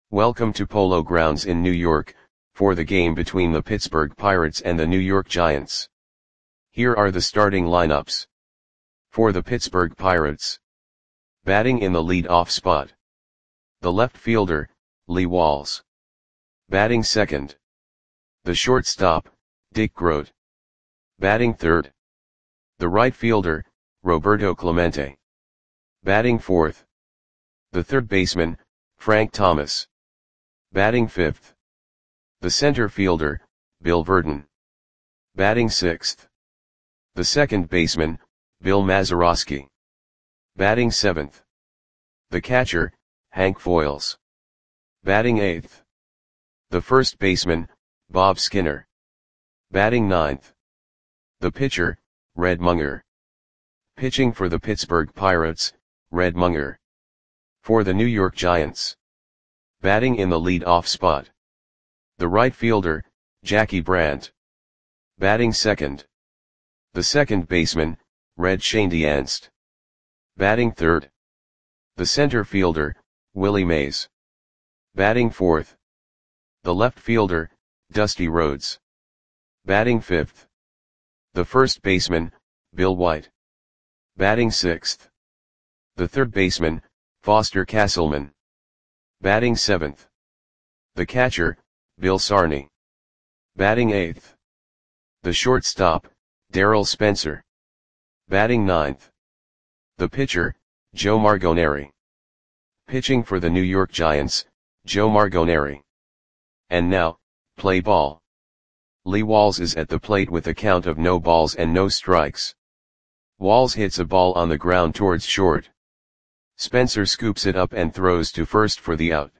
Welcome to Polo Grounds in New York, for the game between the Pittsburgh Pirates and the New York Giants. Here are the starting lineups. For the Pittsburgh Pirates. Batting in the lead-off spot. The left fielder, Lee Walls. Batting second. The shortstop, Dick Groat. Batting third. The right fielder, Roberto Clemente. Batting fourth. The third baseman, Frank Thomas. Batting fifth. The center fielder, Bill Virdon. Batting sixth. The second baseman, Bill Mazeroski. Batting seventh. The catcher, Hank Foiles. Batting eighth. The first baseman, Bob Skinner. Batting ninth. The pitcher, Red Munger. Pitching for the Pittsburgh Pirates, Red Munger. For the New York Giants. Batting in the lead-off spot. The right fielder, Jackie Brandt. Batting second. The second baseman, Red Schoendienst. Batting third. The center fielder, Willie Mays. Batting fourth. The left fielder, Dusty Rhodes. Batting fifth. The first baseman, Bill White. Batting sixth. The third baseman, Foster Castleman. Batting seventh. The catcher, Bill Sarney. Batting eighth. The shortstop, Darryl Spencer. Batting ninth. The pitcher, Joe Margoneri. Pitching for the New York Giants, Joe Margoneri. And now, play ball. Lee Walls is at the plate with a count of no balls and no strikes. Walls hits a ball on the ground towards short. Spencer scoops it up and throws to first for the out.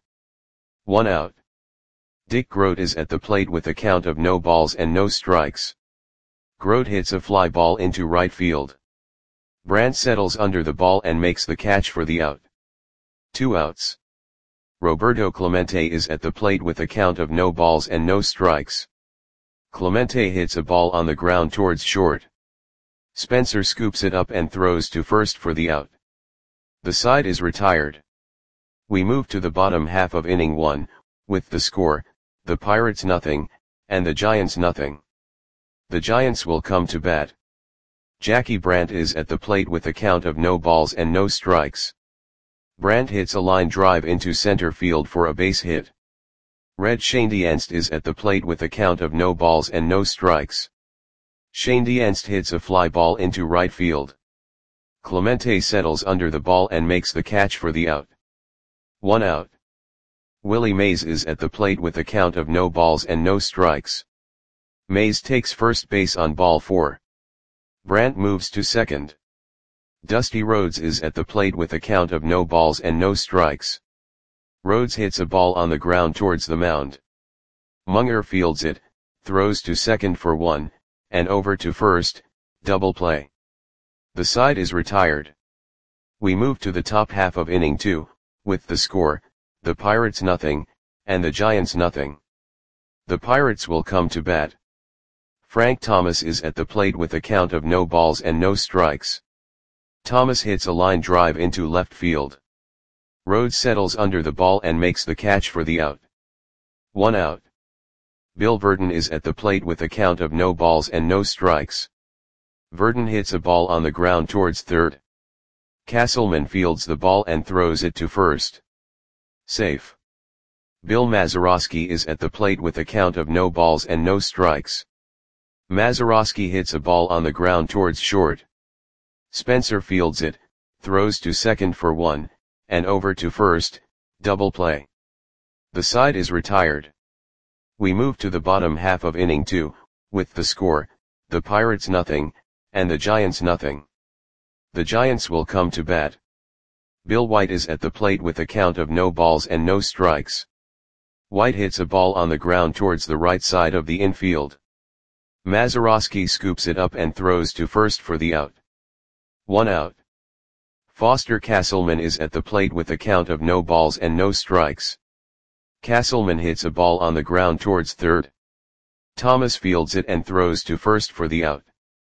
1 out. Dick Groat is at the plate with a count of no balls and no strikes. Groat hits a fly ball into right field. Brandt settles under the ball and makes the catch for the out. 2 outs. Roberto Clemente is at the plate with a count of no balls and no strikes. Clemente hits a ball on the ground towards short. Spencer scoops it up and throws to first for the out. The side is retired. We move to the bottom half of inning 1, with the score, the Pirates nothing, and the Giants nothing. The Giants will come to bat. Jackie Brandt is at the plate with a count of no balls and no strikes. Brandt hits a line drive into center field for a base hit. Red Schoendienst is at the plate with a count of no balls and no strikes. Schoendienst hits a fly ball into right field. Clemente settles under the ball and makes the catch for the out. 1 out. Willie Mays is at the plate with a count of no balls and no strikes. Mays takes first base on ball 4. Brandt moves to second. Dusty Rhodes is at the plate with a count of no balls and no strikes. Rhodes hits a ball on the ground towards the mound. Munger fields it, throws to second for 1, and over to first, double play. The side is retired. We move to the top half of inning 2, with the score, the Pirates nothing, and the Giants nothing. The Pirates will come to bat. Frank Thomas is at the plate with a count of no balls and no strikes. Thomas hits a line drive into left field. Rhodes settles under the ball and makes the catch for the out. 1 out. Bill Virdon is at the plate with a count of no balls and no strikes. Virdon hits a ball on the ground towards third. Castleman fields the ball and throws it to first. Safe. Bill Mazeroski is at the plate with a count of no balls and no strikes. Mazeroski hits a ball on the ground towards short. Spencer fields it, throws to second for 1, and over to first, double play. The side is retired. We move to the bottom half of inning 2, with the score, the Pirates nothing, and the Giants nothing. The Giants will come to bat. Bill White is at the plate with a count of no balls and no strikes. White hits a ball on the ground towards the right side of the infield. Mazeroski scoops it up and throws to first for the out. 1 out. Foster Castleman is at the plate with a count of no balls and no strikes. Castleman hits a ball on the ground towards third. Thomas fields it and throws to first for the out.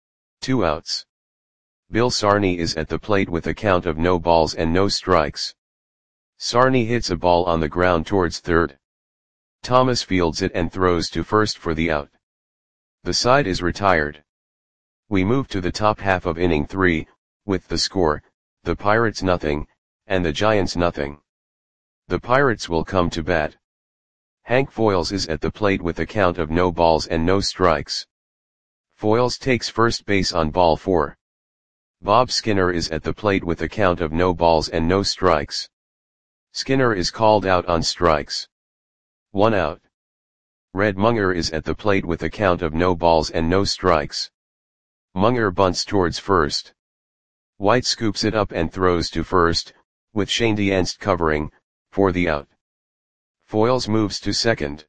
2 outs. Bill Sarney is at the plate with a count of no balls and no strikes. Sarny hits a ball on the ground towards third. Thomas fields it and throws to first for the out. The side is retired. We move to the top half of inning 3, with the score, the Pirates nothing, and the Giants nothing. The Pirates will come to bat. Hank Foyles is at the plate with a count of no balls and no strikes. Foyles takes first base on ball 4. Bob Skinner is at the plate with a count of no balls and no strikes. Skinner is called out on strikes. 1 out. Red Munger is at the plate with a count of no balls and no strikes. Munger bunts towards first. White scoops it up and throws to first, with Shane Dienst covering, for the out. Foyles moves to second.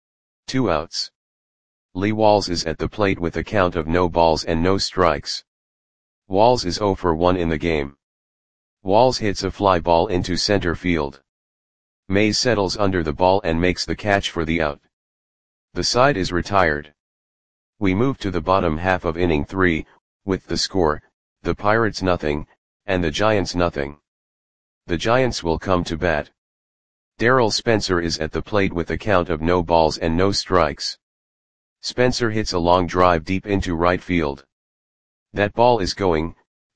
2 outs. Lee Walls is at the plate with a count of no balls and no strikes. Walls is 0 for 1 in the game. Walls hits a fly ball into center field. Mays settles under the ball and makes the catch for the out. The side is retired. We move to the bottom half of inning 3, with the score, the Pirates nothing, and the Giants nothing. The Giants will come to bat. Darrell Spencer is at the plate with a count of no balls and no strikes. Spencer hits a long drive deep into right field. That ball is going,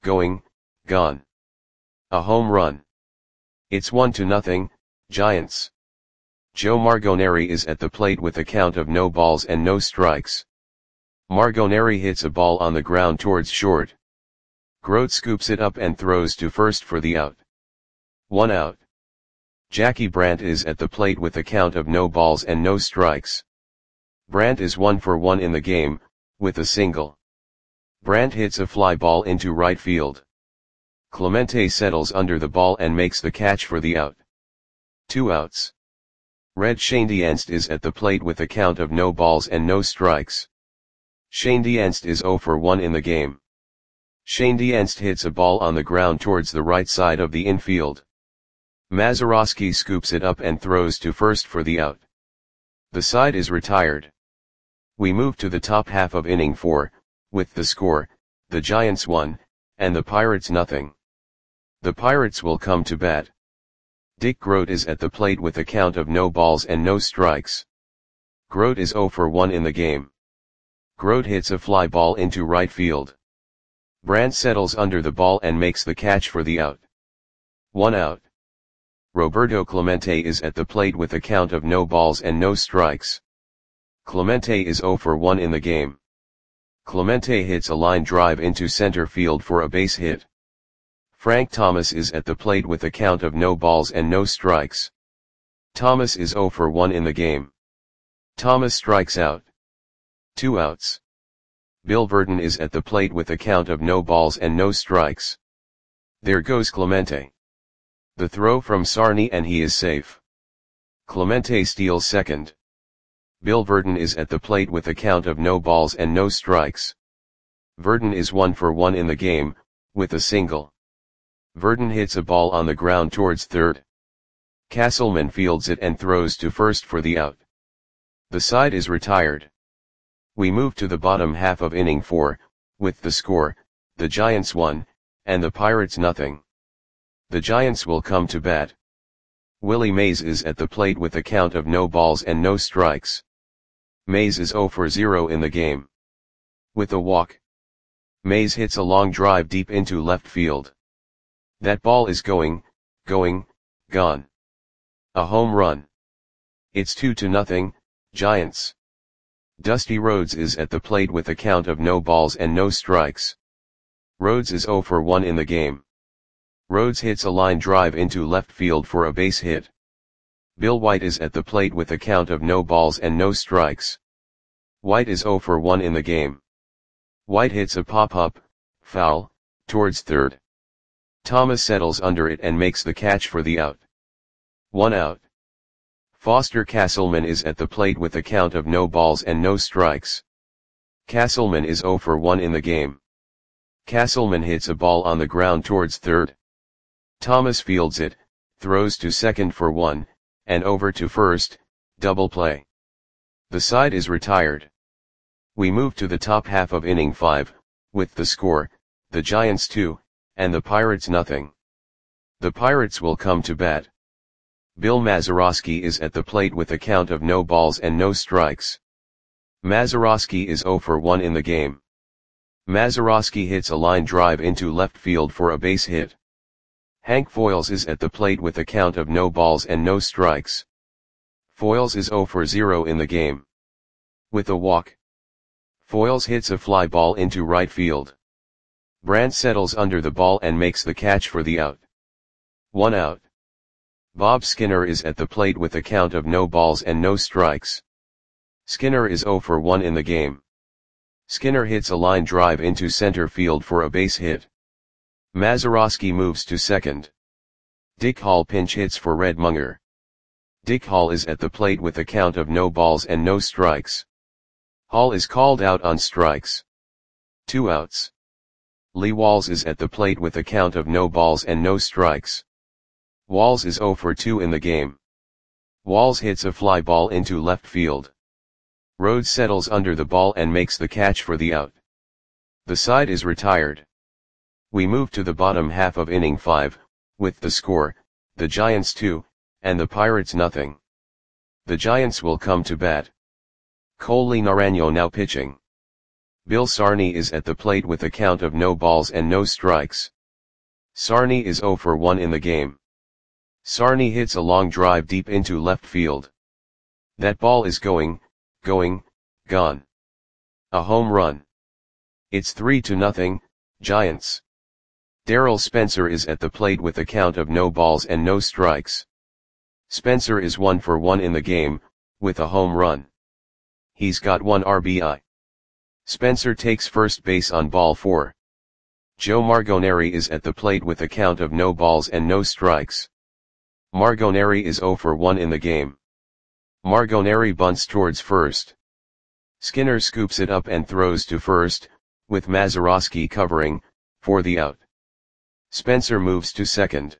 gone. A home run. It's 1-0, Giants. Joe Margoneri is at the plate with a count of no balls and no strikes. Margoneri hits a ball on the ground towards short. Grote scoops it up and throws to first for the out. 1 out. Jackie Brandt is at the plate with a count of no balls and no strikes. Brandt is 1 for 1 in the game, with a single. Brandt hits a fly ball into right field. Clemente settles under the ball and makes the catch for the out. 2 outs. Red Shane Dienst is at the plate with a count of no balls and no strikes. Shane Dienst is 0 for 1 in the game. Shane Dienst hits a ball on the ground towards the right side of the infield. Mazeroski scoops it up and throws to first for the out. The side is retired. We move to the top half of inning 4, with the score, the Giants 1, and the Pirates nothing. The Pirates will come to bat. Dick Grote is at the plate with a count of no balls and no strikes. Grote is 0 for 1 in the game. Grote hits a fly ball into right field. Brandt settles under the ball and makes the catch for the out. 1 out. Roberto Clemente is at the plate with a count of no balls and no strikes. Clemente is 0 for 1 in the game. Clemente hits a line drive into center field for a base hit. Frank Thomas is at the plate with a count of no balls and no strikes. Thomas is 0 for 1 in the game. Thomas strikes out. 2 outs. Bill Verdon is at the plate with a count of no balls and no strikes. There goes Clemente. The throw from Sarny and he is safe. Clemente steals second. Bill Verdon is at the plate with a count of no balls and no strikes. Verdon is 1 for 1 in the game, with a single. Verdon hits a ball on the ground towards third. Castleman fields it and throws to first for the out. The side is retired. We move to the bottom half of inning 4, with the score, the Giants 1, and the Pirates nothing. The Giants will come to bat. Willie Mays is at the plate with a count of no balls and no strikes. Mays is 0 for 0 in the game. With a walk. Mays hits a long drive deep into left field. That ball is going, gone. A home run. It's 2-0, Giants. Dusty Rhodes is at the plate with a count of no balls and no strikes. Rhodes is 0 for 1 in the game. Rhodes hits a line drive into left field for a base hit. Bill White is at the plate with a count of no balls and no strikes. White is 0 for 1 in the game. White hits a pop-up, foul, towards third. Thomas settles under it and makes the catch for the out. 1 out. Foster Castleman is at the plate with a count of no balls and no strikes. Castleman is 0 for 1 in the game. Castleman hits a ball on the ground towards third. Thomas fields it, throws to second for 1, and over to first, double play. The side is retired. We move to the top half of inning 5, with the score, the Giants 2, and the Pirates nothing. The Pirates will come to bat. Bill Mazeroski is at the plate with a count of no balls and no strikes. Mazeroski is 0 for 1 in the game. Mazeroski hits a line drive into left field for a base hit. Hank Foils is at the plate with a count of no balls and no strikes. Foils is 0 for 0 in the game. With a walk, Foils hits a fly ball into right field. Brandt settles under the ball and makes the catch for the out. 1 out. Bob Skinner is at the plate with a count of no balls and no strikes. Skinner is 0 for 1 in the game. Skinner hits a line drive into center field for a base hit. Mazeroski moves to second. Dick Hall pinch hits for Red Munger. Dick Hall is at the plate with a count of no balls and no strikes. Hall is called out on strikes. 2 outs. Lee Walls is at the plate with a count of no balls and no strikes. Walls is 0 for 2 in the game. Walls hits a fly ball into left field. Rhodes settles under the ball and makes the catch for the out. The side is retired. We move to the bottom half of inning 5, with the score, the Giants 2, and the Pirates nothing. The Giants will come to bat. Coley Naranjo now pitching. Bill Sarney is at the plate with a count of no balls and no strikes. Sarney is 0 for 1 in the game. Sarney hits a long drive deep into left field. That ball is gone. A home run. It's 3-0, Giants. Darryl Spencer is at the plate with a count of no balls and no strikes. Spencer is 1 for 1 in the game, with a home run. He's got 1 RBI. Spencer takes first base on ball 4. Joe Margoneri is at the plate with a count of no balls and no strikes. Margoneri is 0 for 1 in the game. Margoneri bunts towards first. Skinner scoops it up and throws to first, with Mazeroski covering, for the out. Spencer moves to second.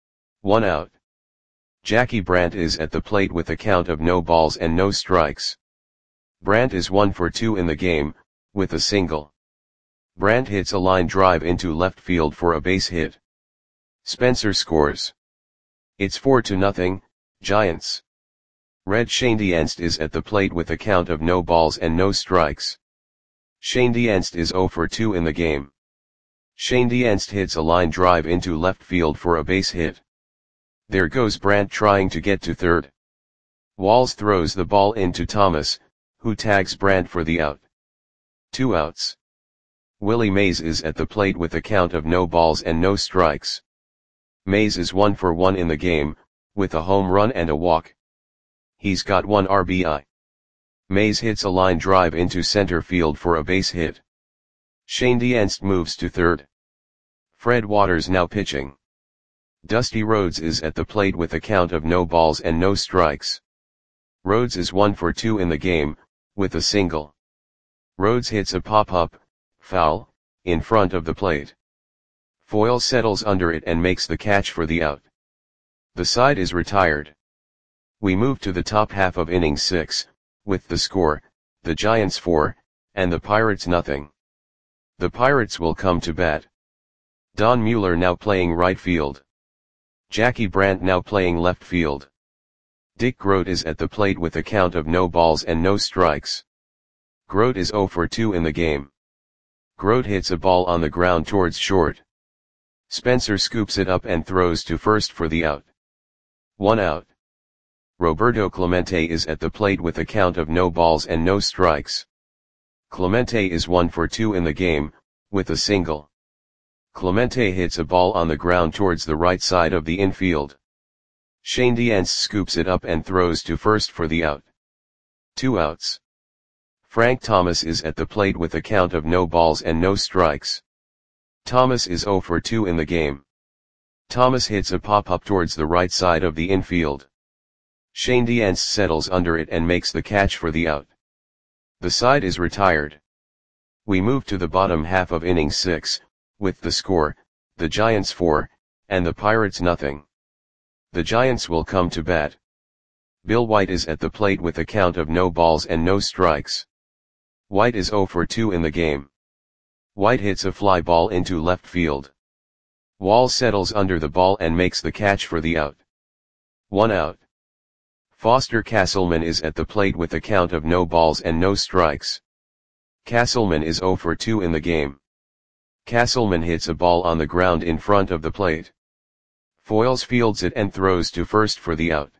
1 out. Jackie Brandt is at the plate with a count of no balls and no strikes. Brandt is 1 for 2 in the game, with a single. Brandt hits a line drive into left field for a base hit. Spencer scores. It's 4-0, Giants. Red Schoendienst is at the plate with a count of no balls and no strikes. Schoendienst is 0 for 2 in the game. Schoendienst hits a line drive into left field for a base hit. There goes Brandt trying to get to third. Walls throws the ball into Thomas, who tags Brandt for the out. 2 outs. Willie Mays is at the plate with a count of no balls and no strikes. Mays is 1 for 1 in the game, with a home run and a walk. He's got 1 RBI. Mays hits a line drive into center field for a base hit. Schoendienst moves to third. Fred Waters now pitching. Dusty Rhodes is at the plate with a count of no balls and no strikes. Rhodes is 1 for 2 in the game, with a single. Rhodes hits a pop-up, foul, in front of the plate. Foyle settles under it and makes the catch for the out. The side is retired. We move to the top half of inning 6, with the score, the Giants 4, and the Pirates nothing. The Pirates will come to bat. Don Mueller now playing right field. Jackie Brandt now playing left field. Dick Grote is at the plate with a count of no balls and no strikes. Grote is 0 for 2 in the game. Grote hits a ball on the ground towards short. Spencer scoops it up and throws to first for the out. 1 out. Roberto Clemente is at the plate with a count of no balls and no strikes. Clemente is 1 for 2 in the game, with a single. Clemente hits a ball on the ground towards the right side of the infield. Schoendienst scoops it up and throws to first for the out. 2 outs. Frank Thomas is at the plate with a count of no balls and no strikes. Thomas is 0 for 2 in the game. Thomas hits a pop-up towards the right side of the infield. Schoendienst settles under it and makes the catch for the out. The side is retired. We move to the bottom half of inning 6, with the score, the Giants 4, and the Pirates nothing. The Giants will come to bat. Bill White is at the plate with a count of no balls and no strikes. White is 0 for 2 in the game. White hits a fly ball into left field. Wall settles under the ball and makes the catch for the out. 1 out. Foster Castleman is at the plate with a count of no balls and no strikes. Castleman is 0 for 2 in the game. Castleman hits a ball on the ground in front of the plate. Foyles fields it and throws to first for the out.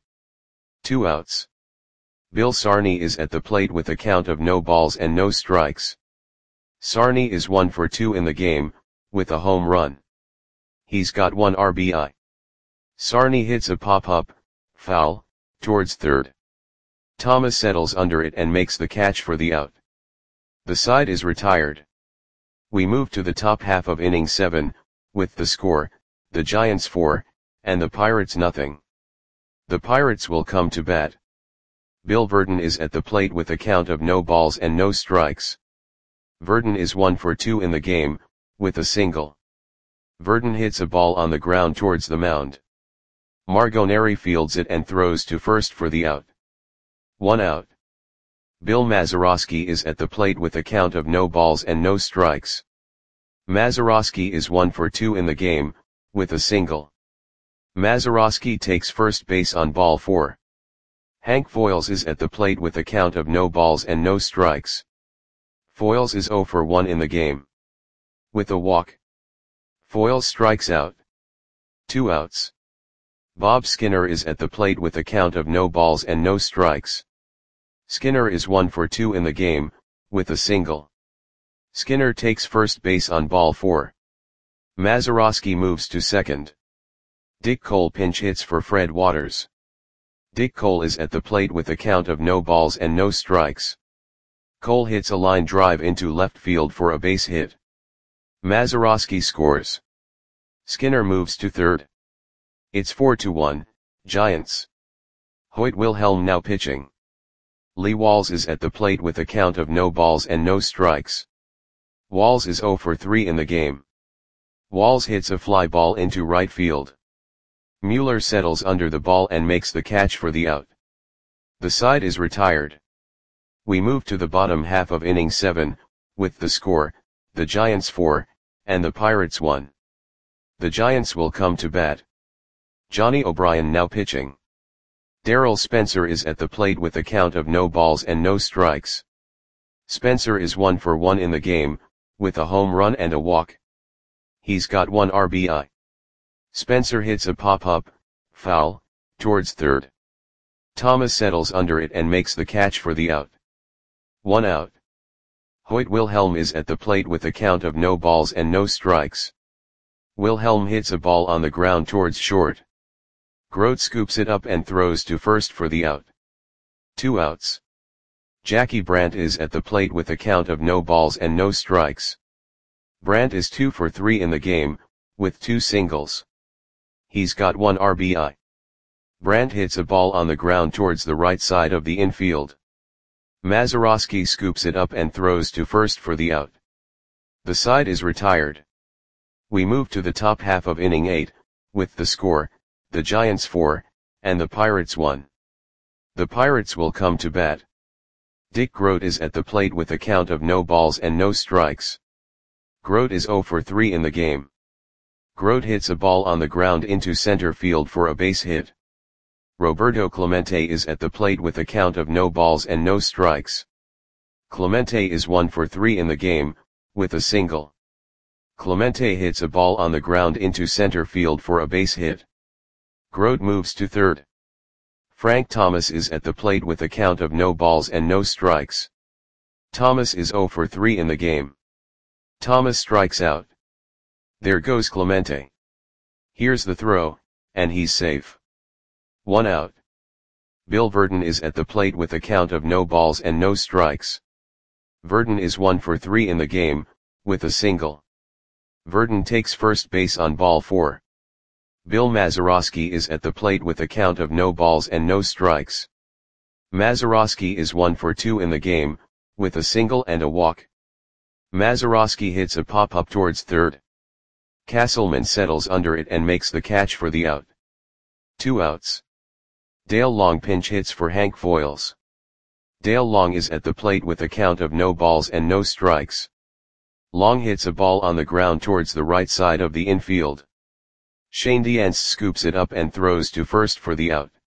2 outs. Bill Sarney is at the plate with a count of no balls and no strikes. Sarney is 1 for 2 in the game, with a home run. He's got 1 RBI. Sarney hits a pop-up, foul, towards third. Thomas settles under it and makes the catch for the out. The side is retired. We move to the top half of inning 7, with the score, the Giants 4, and the Pirates nothing. The Pirates will come to bat. Bill Verdon is at the plate with a count of no balls and no strikes. Verdon is 1 for 2 in the game, with a single. Verdon hits a ball on the ground towards the mound. Margoneri fields it and throws to first for the out. 1 out. Bill Mazeroski is at the plate with a count of no balls and no strikes. Mazeroski is 1 for 2 in the game, with a single. Mazeroski takes first base on ball 4. Hank Foyles is at the plate with a count of no balls and no strikes. Foyles is 0 for 1 in the game. With a walk. Foyles strikes out. 2 outs. Bob Skinner is at the plate with a count of no balls and no strikes. Skinner is 1 for 2 in the game, with a single. Skinner takes first base on ball 4. Mazeroski moves to second. Dick Cole pinch hits for Fred Waters. Dick Cole is at the plate with a count of no balls and no strikes. Cole hits a line drive into left field for a base hit. Mazeroski scores. Skinner moves to third. It's 4-1, Giants. Hoyt Wilhelm now pitching. Lee Walls is at the plate with a count of no balls and no strikes. Walls is 0 for 3 in the game. Walls hits a fly ball into right field. Mueller settles under the ball and makes the catch for the out. The side is retired. We move to the bottom half of inning 7, with the score, the Giants 4, and the Pirates 1. The Giants will come to bat. Johnny O'Brien now pitching. Darrell Spencer is at the plate with a count of no balls and no strikes. Spencer is 1 for 1 in the game, with a home run and a walk. He's got 1 RBI. Spencer hits a pop-up, foul, towards third. Thomas settles under it and makes the catch for the out. 1 out. Hoyt Wilhelm is at the plate with a count of no balls and no strikes. Wilhelm hits a ball on the ground towards short. Grote scoops it up and throws to first for the out. 2 outs. Jackie Brandt is at the plate with a count of no balls and no strikes. Brandt is 2 for 3 in the game, with 2 singles. He's got 1 RBI. Brandt hits a ball on the ground towards the right side of the infield. Mazeroski scoops it up and throws to first for the out. The side is retired. We move to the top half of inning 8, with the score, the Giants 4, and the Pirates 1. The Pirates will come to bat. Dick Grote is at the plate with a count of no balls and no strikes. Grote is 0 for 3 in the game. Grote hits a ball on the ground into center field for a base hit. Roberto Clemente is at the plate with a count of no balls and no strikes. Clemente is 1 for 3 in the game, with a single. Clemente hits a ball on the ground into center field for a base hit. Grote moves to third. Frank Thomas is at the plate with a count of no balls and no strikes. Thomas is 0 for 3 in the game. Thomas strikes out. There goes Clemente. Here's the throw, and he's safe. 1 out. Bill Verdon is at the plate with a count of no balls and no strikes. Verdon is 1 for 3 in the game, with a single. Verdon takes first base on ball 4. Bill Mazeroski is at the plate with a count of no balls and no strikes. Mazeroski is 1 for 2 in the game, with a single and a walk. Mazeroski hits a pop-up towards third. Castleman settles under it and makes the catch for the out. 2 outs. Dale Long pinch hits for Hank Foyles. Dale Long is at the plate with a count of no balls and no strikes. Long hits a ball on the ground towards the right side of the infield. Shane Diance scoops it up and throws to first for the out.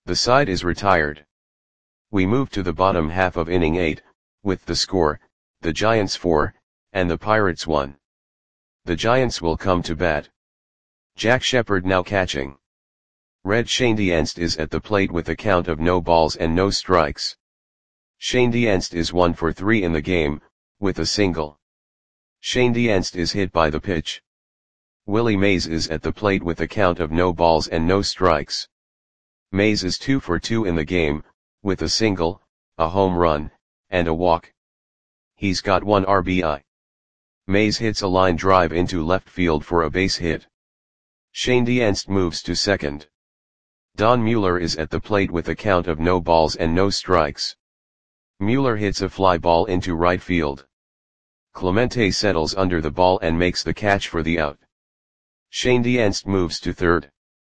The side is retired. We move to the bottom half of inning 8, with the score, the Giants 4, and the Pirates 1. The Giants will come to bat. Jack Shepherd now catching. Red Schoendienst is at the plate with a count of no balls and no strikes. Schoendienst is 1 for 3 in the game, with a single. Schoendienst is hit by the pitch. Willie Mays is at the plate with a count of no balls and no strikes. Mays is 2 for 2 in the game, with a single, a home run, and a walk. He's got 1 RBI. Mays hits a line drive into left field for a base hit. Schoendienst moves to second. Don Mueller is at the plate with a count of no balls and no strikes. Mueller hits a fly ball into right field. Clemente settles under the ball and makes the catch for the out. Schoendienst moves to third.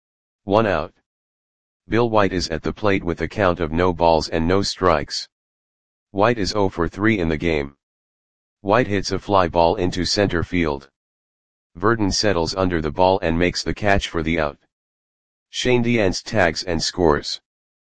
1 out. Bill White is at the plate with a count of no balls and no strikes. White is 0 for 3 in the game. White hits a fly ball into center field. Verdon settles under the ball and makes the catch for the out. Schoendienst tags and scores.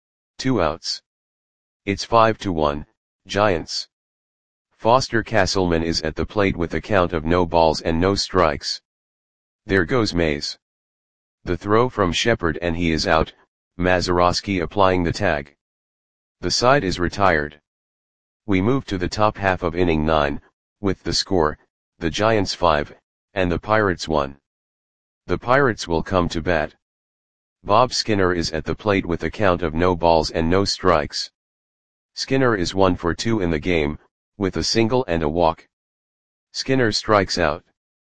2 outs. It's 5-1, Giants. Foster Castleman is at the plate with a count of no balls and no strikes. There goes Mays. The throw from Shepherd and he is out, Mazeroski applying the tag. The side is retired. We move to the top half of inning 9, with the score, the Giants 5, and the Pirates 1. The Pirates will come to bat. Bob Skinner is at the plate with a count of no balls and no strikes. Skinner is 1 for 2 in the game, with a single and a walk. Skinner strikes out.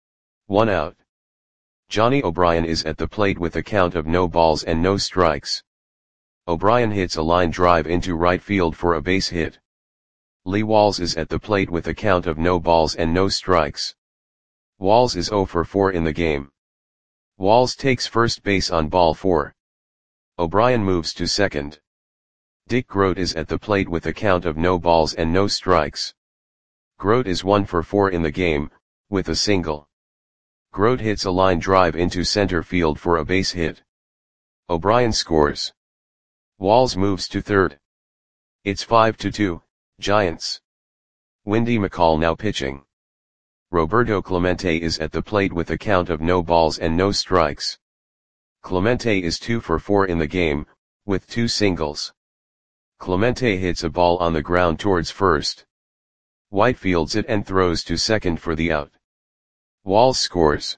1 out. Johnny O'Brien is at the plate with a count of no balls and no strikes. O'Brien hits a line drive into right field for a base hit. Lee Walls is at the plate with a count of no balls and no strikes. Walls is 0 for 4 in the game. Walls takes first base on ball 4. O'Brien moves to second. Dick Grote is at the plate with a count of no balls and no strikes. Grote is 1 for 4 in the game, with a single. Grote hits a line drive into center field for a base hit. O'Brien scores. Walls moves to third. It's 5-2, Giants. Windy McCall now pitching. Roberto Clemente is at the plate with a count of no balls and no strikes. Clemente is 2 for 4 in the game, with 2 singles. Clemente hits a ball on the ground towards first. White fields it and throws to second for the out. Walls scores.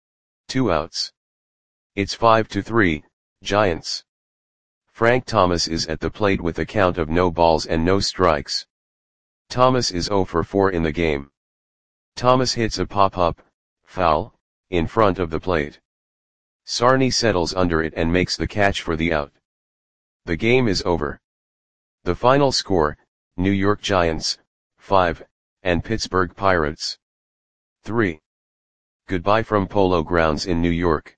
2 outs. It's 5-3, Giants. Frank Thomas is at the plate with a count of no balls and no strikes. Thomas is 0 for 4 in the game. Thomas hits a pop-up, foul, in front of the plate. Sarney settles under it and makes the catch for the out. The game is over. The final score, New York Giants, 5, and Pittsburgh Pirates, 3. Goodbye from Polo Grounds in New York.